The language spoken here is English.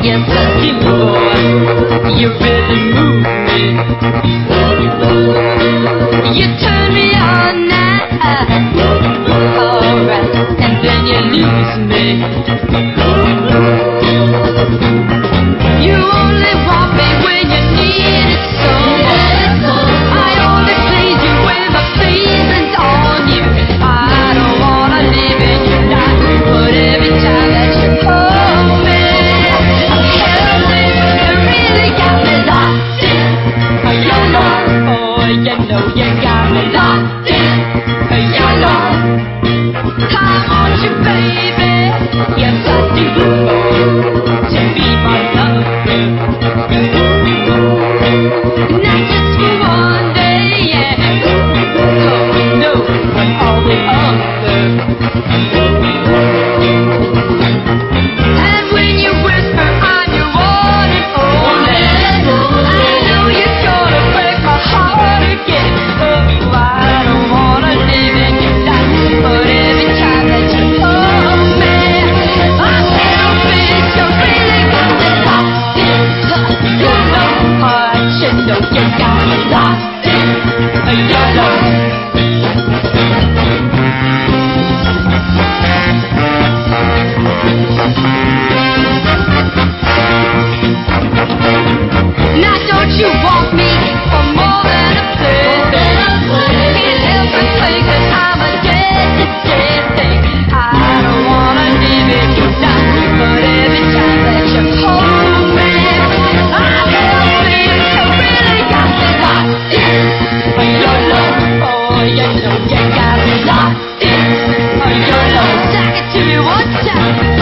Yes, I do, boy. You really move me. You turn me on now. Alright, and then you lose me. You only want me when you need it so. I only please you when my pleasing's on you. I don't wanna live in your life, but every time that you hold me, I'm held in. You really got me locked in. Your love, oh, you know you got me locked in. Your love, I want you, baby. Yes, I do. To be my lover, not just for one day, yeah. Oh no, but all the other. And when you whisper, I'm your one and only, I know you're gonna break my heart again. Oh, I don't wanna live in your life, but every time that you hold me, I'm held in. You really got me locked in. Your love, you know you got me locked in. Your love. Now don't you want me for more than a plaything? Can't help but think that I'm addicted thing. I don't wanna live in your life, but every time that you hold me, I'm held in. You really got me locked in. Your love, oh, you know you got me locked in. Your love, take it to me one time.